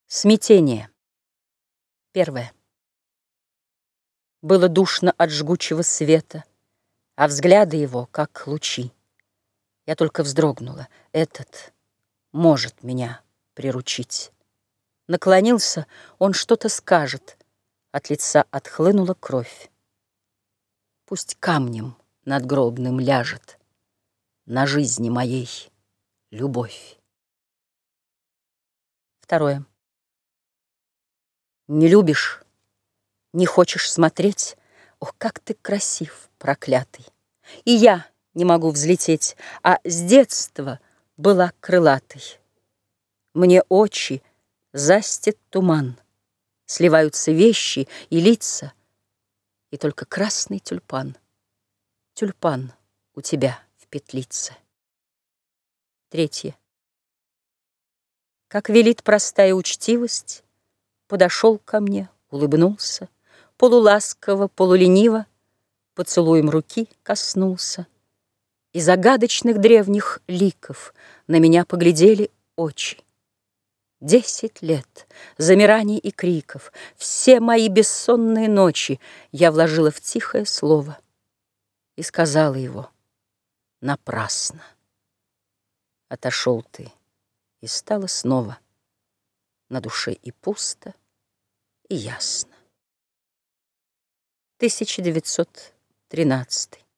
Смятение. Первое. Было душно от жгучего света, а взгляды его, как лучи. Я только вздрогнула. Этот может меня приручить. Наклонился, он что-то скажет. От лица отхлынула кровь. Пусть камнем надгробным ляжет на жизни моей любовь. Второе. Не любишь, не хочешь смотреть? Ох, как ты красив, проклятый! И я не могу взлететь, а с детства была крылатой. Мне очи застит туман, сливаются вещи и лица, и только красный тюльпан, тюльпан у тебя в петлице. Третье. Как велит простая учтивость, подошел ко мне, улыбнулся, полуласково, полулениво, поцелуем руки коснулся. И загадочных древних ликов на меня поглядели очи. 10 лет замираний и криков, все мои бессонные ночи я вложила в тихое слово и сказала его напрасно. Отошел ты, и стало снова на душе и пусто, и ясно. 1913.